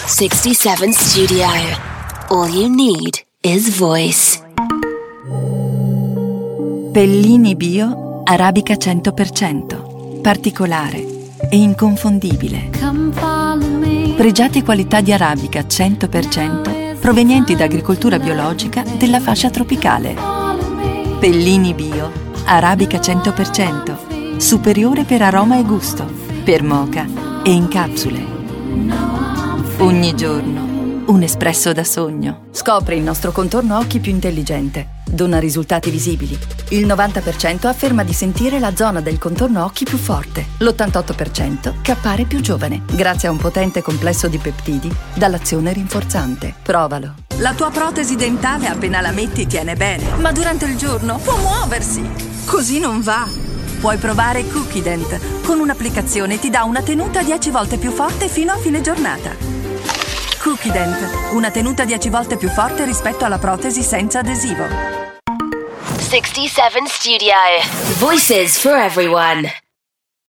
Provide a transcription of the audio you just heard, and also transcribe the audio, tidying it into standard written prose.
67 Studio. All you need is voice. Pellini Bio Arabica 100%. Particolare e inconfondibile. Pregiate qualità di Arabica 100% provenienti da agricoltura biologica della fascia tropicale. Pellini Bio Arabica 100%. Superiore per aroma e gusto, per moka e in capsule. Ogni giorno un espresso da sogno. Scopri il nostro contorno occhi più intelligente. Dona risultati visibili. Il 90% afferma di sentire la zona del contorno occhi più forte. L'88% che appare più giovane, grazie a un potente complesso di peptidi dall'azione rinforzante. Provalo. La tua protesi dentale appena la metti tiene bene, ma durante il giorno può muoversi. Così non va. Puoi provare Cookie Dent. Con un'applicazione ti dà una tenuta 10 volte più forte fino a fine giornata. Cookie Dent, una tenuta 10 volte più forte rispetto alla protesi senza adesivo. 67 Studio. Voices for everyone.